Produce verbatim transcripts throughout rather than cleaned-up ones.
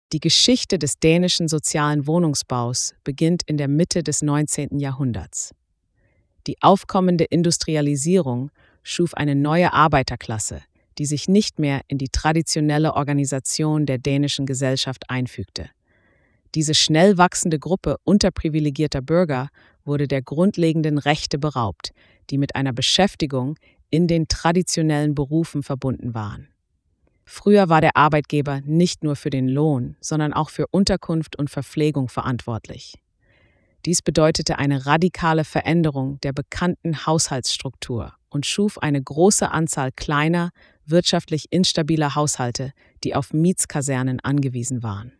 Die Geschichte des dänischen sozialen Wohnungsbaus beginnt in der Mitte des neunzehnten Jahrhunderts. Die aufkommende Industrialisierung schuf eine neue Arbeiterklasse, die sich nicht mehr in die traditionelle Organisation der dänischen Gesellschaft einfügte. Diese schnell wachsende Gruppe unterprivilegierter Bürger wurde der grundlegenden Rechte beraubt, die mit einer Beschäftigung in den traditionellen Berufen verbunden waren. Früher war der Arbeitgeber nicht nur für den Lohn, sondern auch für Unterkunft und Verpflegung verantwortlich. Dies bedeutete eine radikale Veränderung der bekannten Haushaltsstruktur und schuf eine große Anzahl kleiner, wirtschaftlich instabiler Haushalte, die auf Mietskasernen angewiesen waren.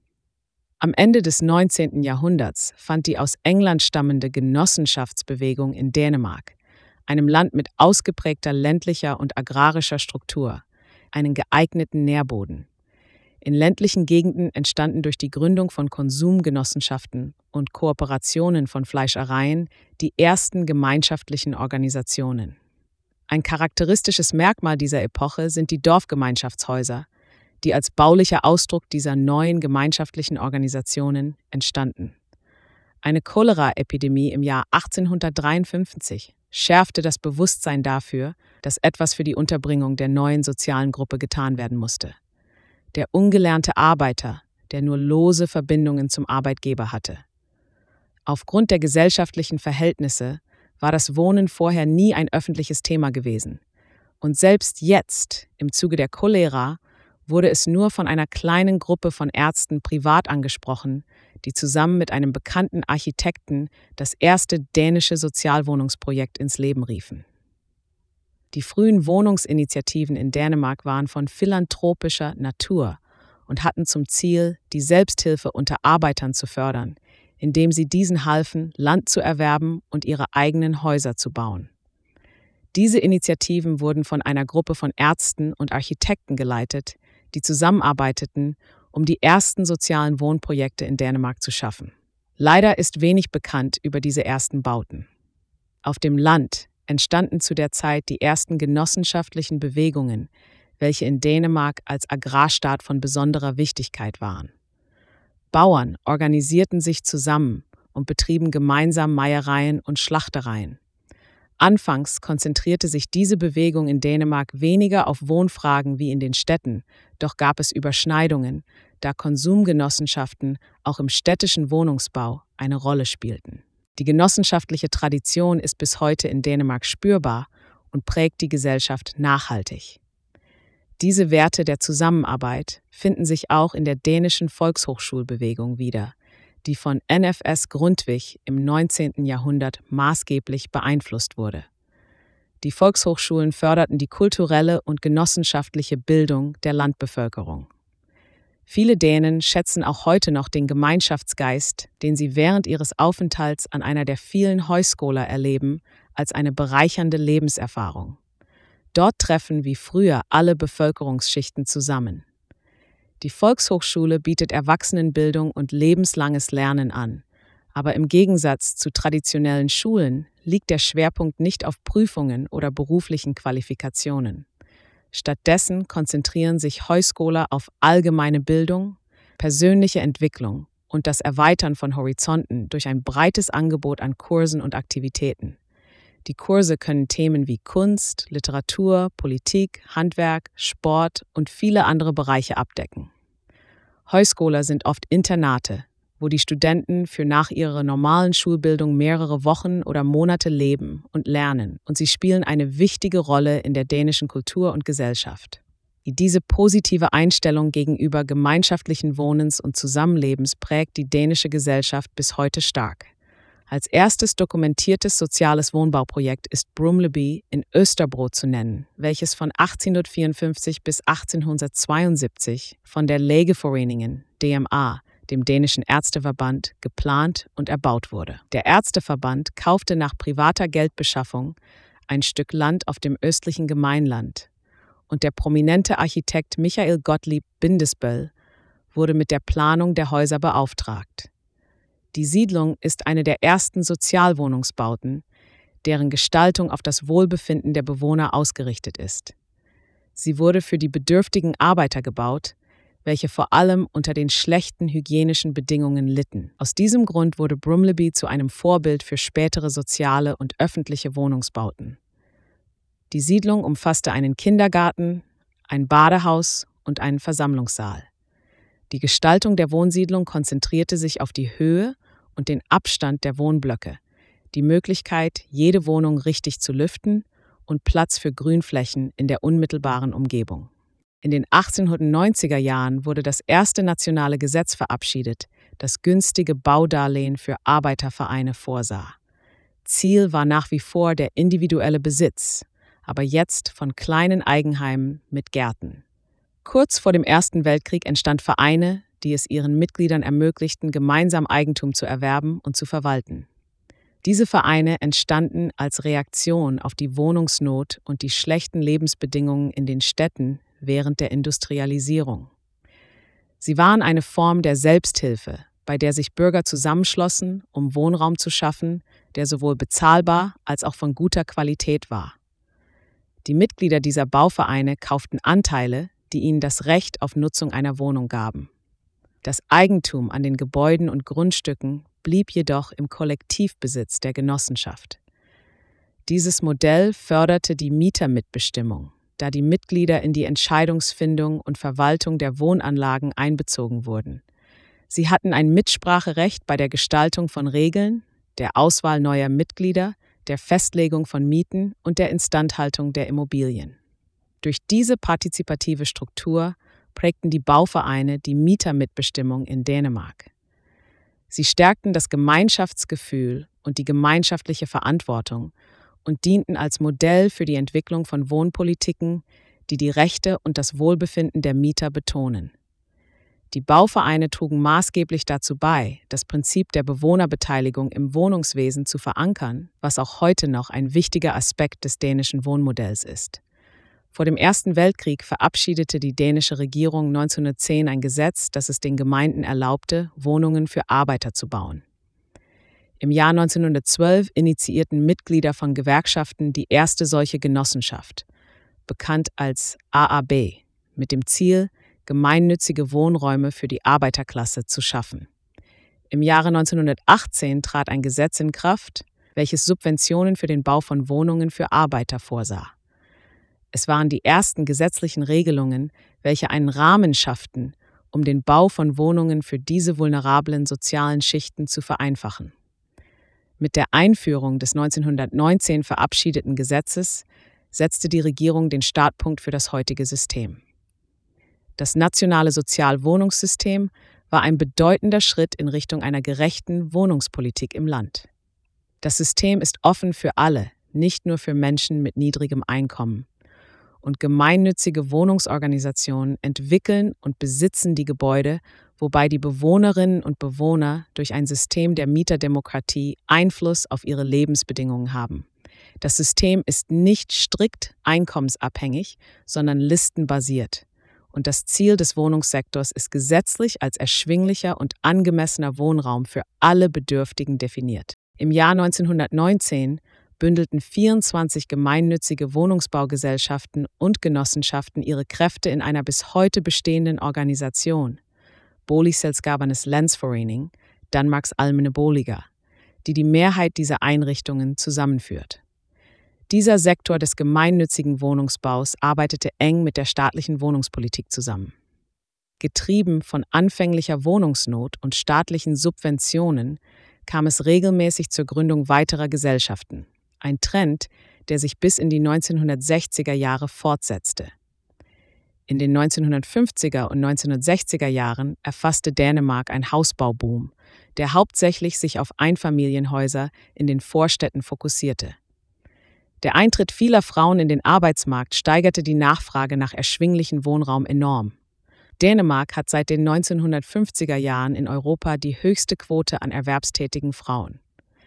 Am Ende des neunzehnten Jahrhunderts fand die aus England stammende Genossenschaftsbewegung in Dänemark, einem Land mit ausgeprägter ländlicher und agrarischer Struktur, einen geeigneten Nährboden. In ländlichen Gegenden entstanden durch die Gründung von Konsumgenossenschaften und Kooperationen von Fleischereien die ersten gemeinschaftlichen Organisationen. Ein charakteristisches Merkmal dieser Epoche sind die Dorfgemeinschaftshäuser, die als baulicher Ausdruck dieser neuen gemeinschaftlichen Organisationen entstanden. Eine Cholera-Epidemie im Jahr achtzehnhundertdreiundfünfzig schärfte das Bewusstsein dafür, dass etwas für die Unterbringung der neuen sozialen Gruppe getan werden musste. Der ungelernte Arbeiter, der nur lose Verbindungen zum Arbeitgeber hatte. Aufgrund der gesellschaftlichen Verhältnisse war das Wohnen vorher nie ein öffentliches Thema gewesen. Und selbst jetzt, im Zuge der Cholera, wurde es nur von einer kleinen Gruppe von Ärzten privat angesprochen, die zusammen mit einem bekannten Architekten das erste dänische Sozialwohnungsprojekt ins Leben riefen. Die frühen Wohnungsinitiativen in Dänemark waren von philanthropischer Natur und hatten zum Ziel, die Selbsthilfe unter Arbeitern zu fördern, indem sie diesen halfen, Land zu erwerben und ihre eigenen Häuser zu bauen. Diese Initiativen wurden von einer Gruppe von Ärzten und Architekten geleitet, die zusammenarbeiteten, um die ersten sozialen Wohnprojekte in Dänemark zu schaffen. Leider ist wenig bekannt über diese ersten Bauten. Auf dem Land entstanden zu der Zeit die ersten genossenschaftlichen Bewegungen, welche in Dänemark als Agrarstaat von besonderer Wichtigkeit waren. Bauern organisierten sich zusammen und betrieben gemeinsam Meiereien und Schlachtereien. Anfangs konzentrierte sich diese Bewegung in Dänemark weniger auf Wohnfragen wie in den Städten, doch gab es Überschneidungen, da Konsumgenossenschaften auch im städtischen Wohnungsbau eine Rolle spielten. Die genossenschaftliche Tradition ist bis heute in Dänemark spürbar und prägt die Gesellschaft nachhaltig. Diese Werte der Zusammenarbeit finden sich auch in der dänischen Volkshochschulbewegung wieder, die von N F S Grundtvig im neunzehnten Jahrhundert maßgeblich beeinflusst wurde. Die Volkshochschulen förderten die kulturelle und genossenschaftliche Bildung der Landbevölkerung. Viele Dänen schätzen auch heute noch den Gemeinschaftsgeist, den sie während ihres Aufenthalts an einer der vielen Højskoler erleben, als eine bereichernde Lebenserfahrung. Dort treffen wie früher alle Bevölkerungsschichten zusammen. Die Volkshochschule bietet Erwachsenenbildung und lebenslanges Lernen an, aber im Gegensatz zu traditionellen Schulen liegt der Schwerpunkt nicht auf Prüfungen oder beruflichen Qualifikationen. Stattdessen konzentrieren sich Højskoler auf allgemeine Bildung, persönliche Entwicklung und das Erweitern von Horizonten durch ein breites Angebot an Kursen und Aktivitäten. Die Kurse können Themen wie Kunst, Literatur, Politik, Handwerk, Sport und viele andere Bereiche abdecken. Højskoler sind oft Internate, wo die Studenten für nach ihrer normalen Schulbildung mehrere Wochen oder Monate leben und lernen, und sie spielen eine wichtige Rolle in der dänischen Kultur und Gesellschaft. Diese positive Einstellung gegenüber gemeinschaftlichen Wohnens und Zusammenlebens prägt die dänische Gesellschaft bis heute stark. Als erstes dokumentiertes soziales Wohnbauprojekt ist Brumleby in Österbro zu nennen, welches von achtzehnhundertvierundfünfzig bis achtzehnhundertzweiundsiebzig von der Lægeforeningen, D M A, dem dänischen Ärzteverband, geplant und erbaut wurde. Der Ärzteverband kaufte nach privater Geldbeschaffung ein Stück Land auf dem östlichen Gemeinland, und der prominente Architekt Michael Gottlieb Bindesbøll wurde mit der Planung der Häuser beauftragt. Die Siedlung ist eine der ersten Sozialwohnungsbauten, deren Gestaltung auf das Wohlbefinden der Bewohner ausgerichtet ist. Sie wurde für die bedürftigen Arbeiter gebaut, welche vor allem unter den schlechten hygienischen Bedingungen litten. Aus diesem Grund wurde Brumleby zu einem Vorbild für spätere soziale und öffentliche Wohnungsbauten. Die Siedlung umfasste einen Kindergarten, ein Badehaus und einen Versammlungssaal. Die Gestaltung der Wohnsiedlung konzentrierte sich auf die Höhe und den Abstand der Wohnblöcke, die Möglichkeit, jede Wohnung richtig zu lüften und Platz für Grünflächen in der unmittelbaren Umgebung. In den achtzehnhundertneunziger Jahren wurde das erste nationale Gesetz verabschiedet, das günstige Baudarlehen für Arbeitervereine vorsah. Ziel war nach wie vor der individuelle Besitz, aber jetzt von kleinen Eigenheimen mit Gärten. Kurz vor dem Ersten Weltkrieg entstanden Vereine, die es ihren Mitgliedern ermöglichten, gemeinsam Eigentum zu erwerben und zu verwalten. Diese Vereine entstanden als Reaktion auf die Wohnungsnot und die schlechten Lebensbedingungen in den Städten während der Industrialisierung. Sie waren eine Form der Selbsthilfe, bei der sich Bürger zusammenschlossen, um Wohnraum zu schaffen, der sowohl bezahlbar als auch von guter Qualität war. Die Mitglieder dieser Bauvereine kauften Anteile, die ihnen das Recht auf Nutzung einer Wohnung gaben. Das Eigentum an den Gebäuden und Grundstücken blieb jedoch im Kollektivbesitz der Genossenschaft. Dieses Modell förderte die Mietermitbestimmung, da die Mitglieder in die Entscheidungsfindung und Verwaltung der Wohnanlagen einbezogen wurden. Sie hatten ein Mitspracherecht bei der Gestaltung von Regeln, der Auswahl neuer Mitglieder, der Festlegung von Mieten und der Instandhaltung der Immobilien. Durch diese partizipative Struktur prägten die Bauvereine die Mietermitbestimmung in Dänemark. Sie stärkten das Gemeinschaftsgefühl und die gemeinschaftliche Verantwortung und dienten als Modell für die Entwicklung von Wohnpolitiken, die die Rechte und das Wohlbefinden der Mieter betonen. Die Bauvereine trugen maßgeblich dazu bei, das Prinzip der Bewohnerbeteiligung im Wohnungswesen zu verankern, was auch heute noch ein wichtiger Aspekt des dänischen Wohnmodells ist. Vor dem Ersten Weltkrieg verabschiedete die dänische Regierung neunzehnhundertzehn ein Gesetz, das es den Gemeinden erlaubte, Wohnungen für Arbeiter zu bauen. Im Jahr neunzehnhundertzwölf initiierten Mitglieder von Gewerkschaften die erste solche Genossenschaft, bekannt als A A B, mit dem Ziel, gemeinnützige Wohnräume für die Arbeiterklasse zu schaffen. Im Jahre neunzehnhundertachtzehn trat ein Gesetz in Kraft, welches Subventionen für den Bau von Wohnungen für Arbeiter vorsah. Es waren die ersten gesetzlichen Regelungen, welche einen Rahmen schafften, um den Bau von Wohnungen für diese vulnerablen sozialen Schichten zu vereinfachen. Mit der Einführung des neunzehnhundertneunzehn verabschiedeten Gesetzes setzte die Regierung den Startpunkt für das heutige System. Das nationale Sozialwohnungssystem war ein bedeutender Schritt in Richtung einer gerechten Wohnungspolitik im Land. Das System ist offen für alle, nicht nur für Menschen mit niedrigem Einkommen. Und gemeinnützige Wohnungsorganisationen entwickeln und besitzen die Gebäude, wobei die Bewohnerinnen und Bewohner durch ein System der Mieterdemokratie Einfluss auf ihre Lebensbedingungen haben. Das System ist nicht strikt einkommensabhängig, sondern listenbasiert. Und das Ziel des Wohnungssektors ist gesetzlich als erschwinglicher und angemessener Wohnraum für alle Bedürftigen definiert. Im Jahr neunzehnhundertneunzehn bündelten vierundzwanzig gemeinnützige Wohnungsbaugesellschaften und Genossenschaften ihre Kräfte in einer bis heute bestehenden Organisation, Boligselskabernes Landsforening, Danmarks Almene Boliger, die die Mehrheit dieser Einrichtungen zusammenführt. Dieser Sektor des gemeinnützigen Wohnungsbaus arbeitete eng mit der staatlichen Wohnungspolitik zusammen. Getrieben von anfänglicher Wohnungsnot und staatlichen Subventionen kam es regelmäßig zur Gründung weiterer Gesellschaften. Ein Trend, der sich bis in die neunzehnhundertsechziger Jahre fortsetzte. In den neunzehnhundertfünfziger und neunzehnhundertsechziger Jahren erfasste Dänemark ein Hausbauboom, der hauptsächlich sich auf Einfamilienhäuser in den Vorstädten fokussierte. Der Eintritt vieler Frauen in den Arbeitsmarkt steigerte die Nachfrage nach erschwinglichem Wohnraum enorm. Dänemark hat seit den neunzehnhundertfünfziger Jahren in Europa die höchste Quote an erwerbstätigen Frauen.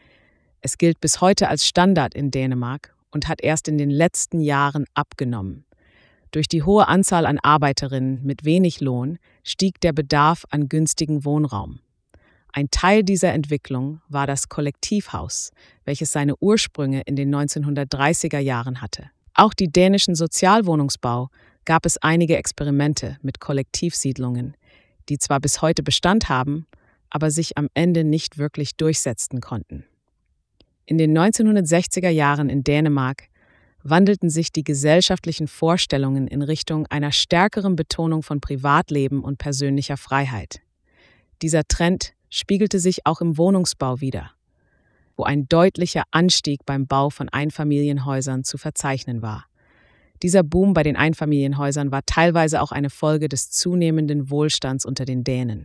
Es gilt bis heute als Standard in Dänemark und hat erst in den letzten Jahren abgenommen. Durch die hohe Anzahl an Arbeiterinnen mit wenig Lohn stieg der Bedarf an günstigem Wohnraum. Ein Teil dieser Entwicklung war das Kollektivhaus, welches seine Ursprünge in den neunzehnhundertdreißiger Jahren hatte. Auch die dänischen Sozialwohnungsbau gab es einige Experimente mit Kollektivsiedlungen, die zwar bis heute Bestand haben, aber sich am Ende nicht wirklich durchsetzen konnten. In den neunzehnhundertsechziger Jahren in Dänemark wandelten sich die gesellschaftlichen Vorstellungen in Richtung einer stärkeren Betonung von Privatleben und persönlicher Freiheit. Dieser Trend spiegelte sich auch im Wohnungsbau wider, wo ein deutlicher Anstieg beim Bau von Einfamilienhäusern zu verzeichnen war. Dieser Boom bei den Einfamilienhäusern war teilweise auch eine Folge des zunehmenden Wohlstands unter den Dänen.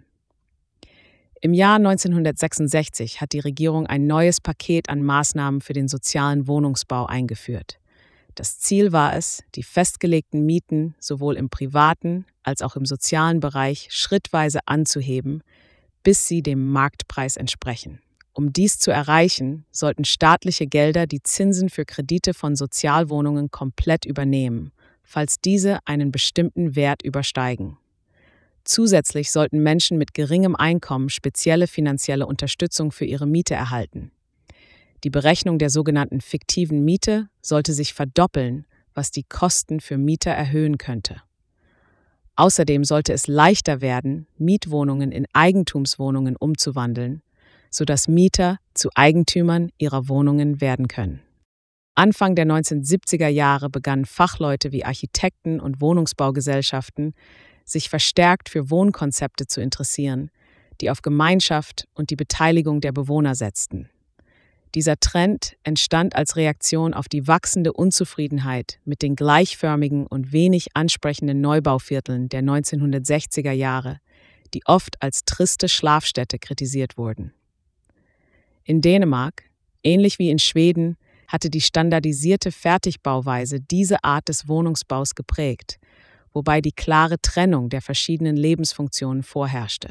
Im Jahr neunzehnhundertsechsundsechzig hat die Regierung ein neues Paket an Maßnahmen für den sozialen Wohnungsbau eingeführt. Das Ziel war es, die festgelegten Mieten sowohl im privaten als auch im sozialen Bereich schrittweise anzuheben, bis sie dem Marktpreis entsprechen. Um dies zu erreichen, sollten staatliche Gelder die Zinsen für Kredite von Sozialwohnungen komplett übernehmen, falls diese einen bestimmten Wert übersteigen. Zusätzlich sollten Menschen mit geringem Einkommen spezielle finanzielle Unterstützung für ihre Miete erhalten. Die Berechnung der sogenannten fiktiven Miete sollte sich verdoppeln, was die Kosten für Mieter erhöhen könnte. Außerdem sollte es leichter werden, Mietwohnungen in Eigentumswohnungen umzuwandeln, sodass Mieter zu Eigentümern ihrer Wohnungen werden können. Anfang der neunzehnhundertsiebziger Jahre begannen Fachleute wie Architekten und Wohnungsbaugesellschaften, sich verstärkt für Wohnkonzepte zu interessieren, die auf Gemeinschaft und die Beteiligung der Bewohner setzten. Dieser Trend entstand als Reaktion auf die wachsende Unzufriedenheit mit den gleichförmigen und wenig ansprechenden Neubauvierteln der neunzehnhundertsechziger Jahre, die oft als triste Schlafstätte kritisiert wurden. In Dänemark, ähnlich wie in Schweden, hatte die standardisierte Fertigbauweise diese Art des Wohnungsbaus geprägt, wobei die klare Trennung der verschiedenen Lebensfunktionen vorherrschte.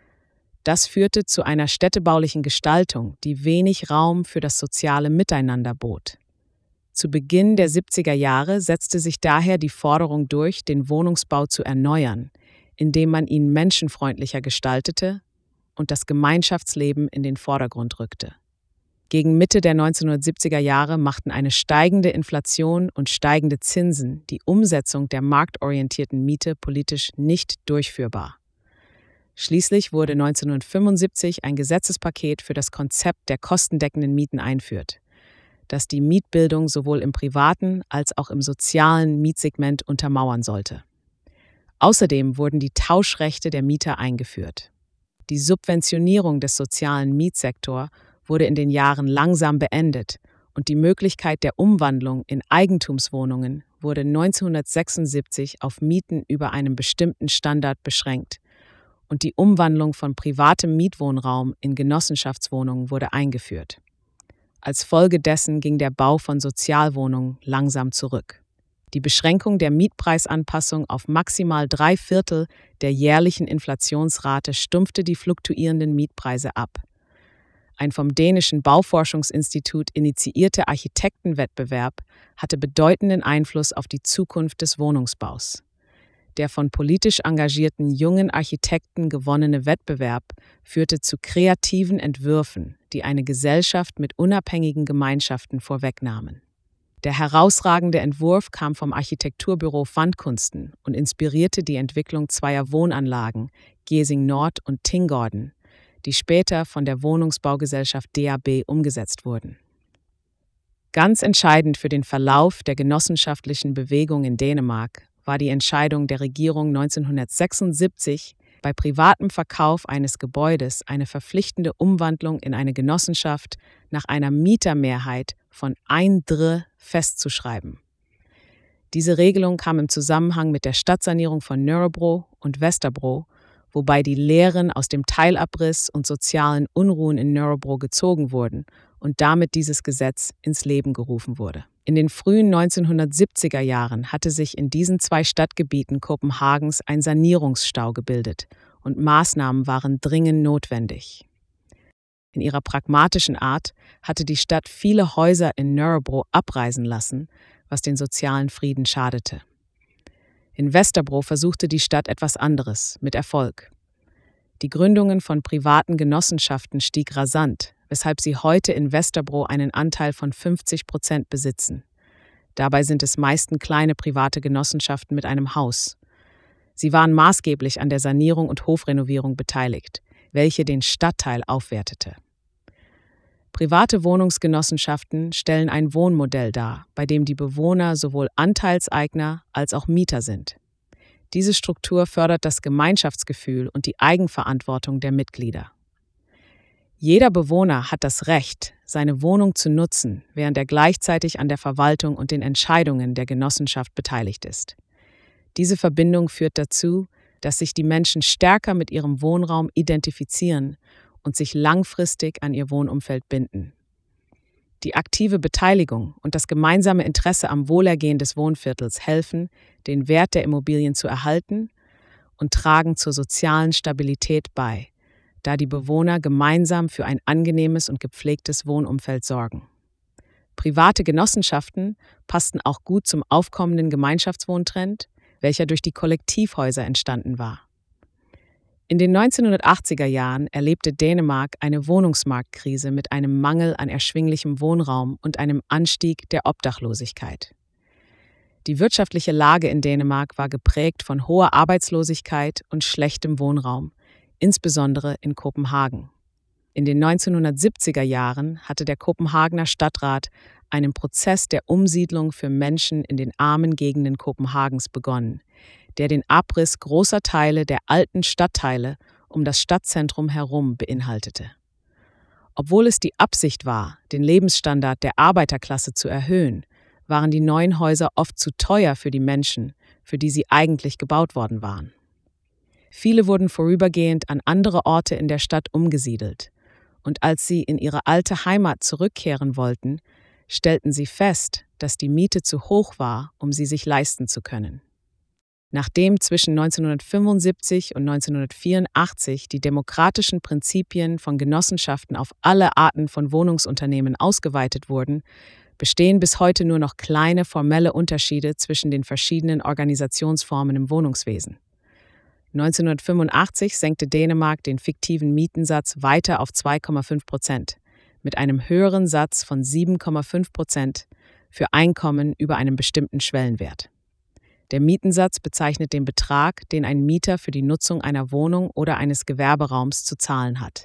Das führte zu einer städtebaulichen Gestaltung, die wenig Raum für das soziale Miteinander bot. Zu Beginn der siebziger Jahre setzte sich daher die Forderung durch, den Wohnungsbau zu erneuern, indem man ihn menschenfreundlicher gestaltete und das Gemeinschaftsleben in den Vordergrund rückte. Gegen Mitte der neunzehnhundertsiebziger Jahre machten eine steigende Inflation und steigende Zinsen die Umsetzung der marktorientierten Miete politisch nicht durchführbar. Schließlich wurde neunzehnhundertfünfundsiebzig ein Gesetzespaket für das Konzept der kostendeckenden Mieten einführt, das die Mietbildung sowohl im privaten als auch im sozialen Mietsegment untermauern sollte. Außerdem wurden die Tauschrechte der Mieter eingeführt. Die Subventionierung des sozialen Mietsektors wurde in den Jahren langsam beendet und die Möglichkeit der Umwandlung in Eigentumswohnungen wurde neunzehnhundertsechsundsiebzig auf Mieten über einem bestimmten Standard beschränkt und die Umwandlung von privatem Mietwohnraum in Genossenschaftswohnungen wurde eingeführt. Als Folge dessen ging der Bau von Sozialwohnungen langsam zurück. Die Beschränkung der Mietpreisanpassung auf maximal drei Viertel der jährlichen Inflationsrate stumpfte die fluktuierenden Mietpreise ab. Ein vom dänischen Bauforschungsinstitut initiierter Architektenwettbewerb hatte bedeutenden Einfluss auf die Zukunft des Wohnungsbaus. Der von politisch engagierten jungen Architekten gewonnene Wettbewerb führte zu kreativen Entwürfen, die eine Gesellschaft mit unabhängigen Gemeinschaften vorwegnahmen. Der herausragende Entwurf kam vom Architekturbüro Vandkunsten und inspirierte die Entwicklung zweier Wohnanlagen, Gesing Nord und Tingorden, die später von der Wohnungsbaugesellschaft D A B umgesetzt wurden. Ganz entscheidend für den Verlauf der genossenschaftlichen Bewegung in Dänemark war die Entscheidung der Regierung neunzehnhundertsechsundsiebzig, bei privatem Verkauf eines Gebäudes eine verpflichtende Umwandlung in eine Genossenschaft nach einer Mietermehrheit von ein Drittel festzuschreiben. Diese Regelung kam im Zusammenhang mit der Stadtsanierung von Nørrebro und Vesterbro, wobei die Lehren aus dem Teilabriss und sozialen Unruhen in Nørrebro gezogen wurden und damit dieses Gesetz ins Leben gerufen wurde. In den frühen neunzehnhundertsiebziger Jahren hatte sich in diesen zwei Stadtgebieten Kopenhagens ein Sanierungsstau gebildet und Maßnahmen waren dringend notwendig. In ihrer pragmatischen Art hatte die Stadt viele Häuser in Nørrebro abreißen lassen, was den sozialen Frieden schadete. In Vesterbro versuchte die Stadt etwas anderes, mit Erfolg. Die Gründungen von privaten Genossenschaften stieg rasant, weshalb sie heute in Vesterbro einen Anteil von fünfzig Prozent besitzen. Dabei sind es meist kleine private Genossenschaften mit einem Haus. Sie waren maßgeblich an der Sanierung und Hofrenovierung beteiligt, welche den Stadtteil aufwertete. Private Wohnungsgenossenschaften stellen ein Wohnmodell dar, bei dem die Bewohner sowohl Anteilseigner als auch Mieter sind. Diese Struktur fördert das Gemeinschaftsgefühl und die Eigenverantwortung der Mitglieder. Jeder Bewohner hat das Recht, seine Wohnung zu nutzen, während er gleichzeitig an der Verwaltung und den Entscheidungen der Genossenschaft beteiligt ist. Diese Verbindung führt dazu, dass sich die Menschen stärker mit ihrem Wohnraum identifizieren und sich langfristig an ihr Wohnumfeld binden. Die aktive Beteiligung und das gemeinsame Interesse am Wohlergehen des Wohnviertels helfen, den Wert der Immobilien zu erhalten und tragen zur sozialen Stabilität bei, da die Bewohner gemeinsam für ein angenehmes und gepflegtes Wohnumfeld sorgen. Private Genossenschaften passten auch gut zum aufkommenden Gemeinschaftswohntrend, welcher durch die Kollektivhäuser entstanden war. In den neunzehnhundertachtziger Jahren erlebte Dänemark eine Wohnungsmarktkrise mit einem Mangel an erschwinglichem Wohnraum und einem Anstieg der Obdachlosigkeit. Die wirtschaftliche Lage in Dänemark war geprägt von hoher Arbeitslosigkeit und schlechtem Wohnraum, insbesondere in Kopenhagen. In den neunzehnhundertsiebziger Jahren hatte der Kopenhagener Stadtrat einen Prozess der Umsiedlung für Menschen in den armen Gegenden Kopenhagens begonnen, der den Abriss großer Teile der alten Stadtteile um das Stadtzentrum herum beinhaltete. Obwohl es die Absicht war, den Lebensstandard der Arbeiterklasse zu erhöhen, waren die neuen Häuser oft zu teuer für die Menschen, für die sie eigentlich gebaut worden waren. Viele wurden vorübergehend an andere Orte in der Stadt umgesiedelt, und als sie in ihre alte Heimat zurückkehren wollten, stellten sie fest, dass die Miete zu hoch war, um sie sich leisten zu können. Nachdem zwischen neunzehnhundertfünfundsiebzig und neunzehnhundertvierundachtzig die demokratischen Prinzipien von Genossenschaften auf alle Arten von Wohnungsunternehmen ausgeweitet wurden, bestehen bis heute nur noch kleine formelle Unterschiede zwischen den verschiedenen Organisationsformen im Wohnungswesen. neunzehnhundertfünfundachtzig senkte Dänemark den fiktiven Mietensatz weiter auf zwei Komma fünf Prozent, mit einem höheren Satz von sieben Komma fünf Prozent für Einkommen über einem bestimmten Schwellenwert. Der Mietensatz bezeichnet den Betrag, den ein Mieter für die Nutzung einer Wohnung oder eines Gewerberaums zu zahlen hat.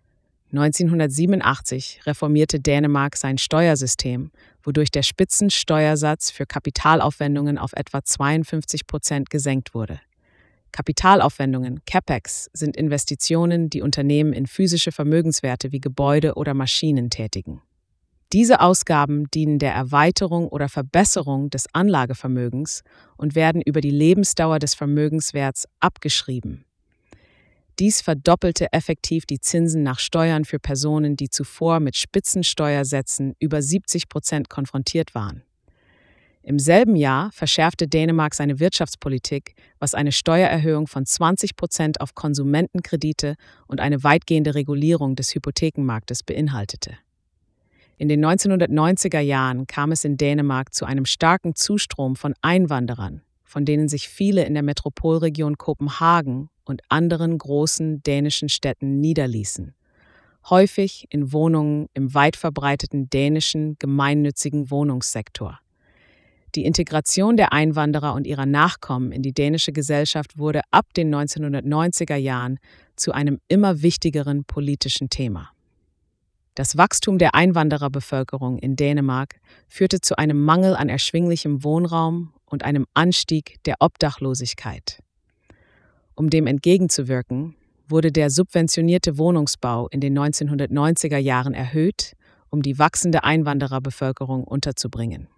neunzehnhundertsiebenundachtzig reformierte Dänemark sein Steuersystem, wodurch der Spitzensteuersatz für Kapitalaufwendungen auf etwa zweiundfünfzig Prozent gesenkt wurde. Kapitalaufwendungen, CapEx, sind Investitionen, die Unternehmen in physische Vermögenswerte wie Gebäude oder Maschinen tätigen. Diese Ausgaben dienen der Erweiterung oder Verbesserung des Anlagevermögens und werden über die Lebensdauer des Vermögenswerts abgeschrieben. Dies verdoppelte effektiv die Zinsen nach Steuern für Personen, die zuvor mit Spitzensteuersätzen über siebzig Prozent konfrontiert waren. Im selben Jahr verschärfte Dänemark seine Wirtschaftspolitik, was eine Steuererhöhung von zwanzig Prozent auf Konsumentenkredite und eine weitgehende Regulierung des Hypothekenmarktes beinhaltete. In den neunzehnhundertneunziger Jahren kam es in Dänemark zu einem starken Zustrom von Einwanderern, von denen sich viele in der Metropolregion Kopenhagen und anderen großen dänischen Städten niederließen, häufig in Wohnungen im weit verbreiteten dänischen gemeinnützigen Wohnungssektor. Die Integration der Einwanderer und ihrer Nachkommen in die dänische Gesellschaft wurde ab den neunzehnhundertneunziger Jahren zu einem immer wichtigeren politischen Thema. Das Wachstum der Einwandererbevölkerung in Dänemark führte zu einem Mangel an erschwinglichem Wohnraum und einem Anstieg der Obdachlosigkeit. Um dem entgegenzuwirken, wurde der subventionierte Wohnungsbau in den neunzehnhundertneunziger Jahren erhöht, um die wachsende Einwandererbevölkerung unterzubringen.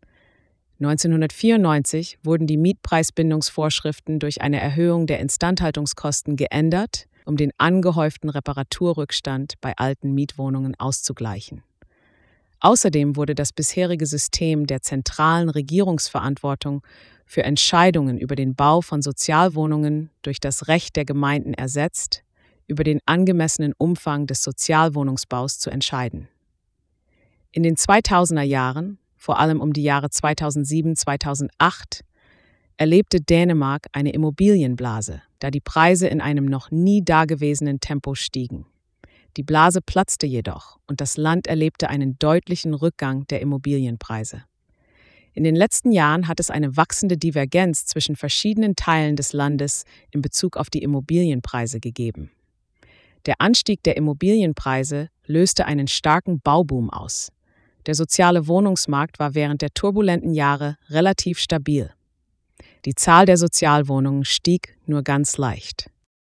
neunzehnhundertvierundneunzig wurden die Mietpreisbindungsvorschriften durch eine Erhöhung der Instandhaltungskosten geändert, um den angehäuften Reparaturrückstand bei alten Mietwohnungen auszugleichen. Außerdem wurde das bisherige System der zentralen Regierungsverantwortung für Entscheidungen über den Bau von Sozialwohnungen durch das Recht der Gemeinden ersetzt, über den angemessenen Umfang des Sozialwohnungsbaus zu entscheiden. In den zweitausender Jahren, vor allem um die Jahre zweitausendsieben bis zweitausendacht, erlebte Dänemark eine Immobilienblase, da die Preise in einem noch nie dagewesenen Tempo stiegen. Die Blase platzte jedoch und das Land erlebte einen deutlichen Rückgang der Immobilienpreise. In den letzten Jahren hat es eine wachsende Divergenz zwischen verschiedenen Teilen des Landes in Bezug auf die Immobilienpreise gegeben. Der Anstieg der Immobilienpreise löste einen starken Bauboom aus. Der soziale Wohnungsmarkt war während der turbulenten Jahre relativ stabil. Die Zahl der Sozialwohnungen stieg nur ganz leicht.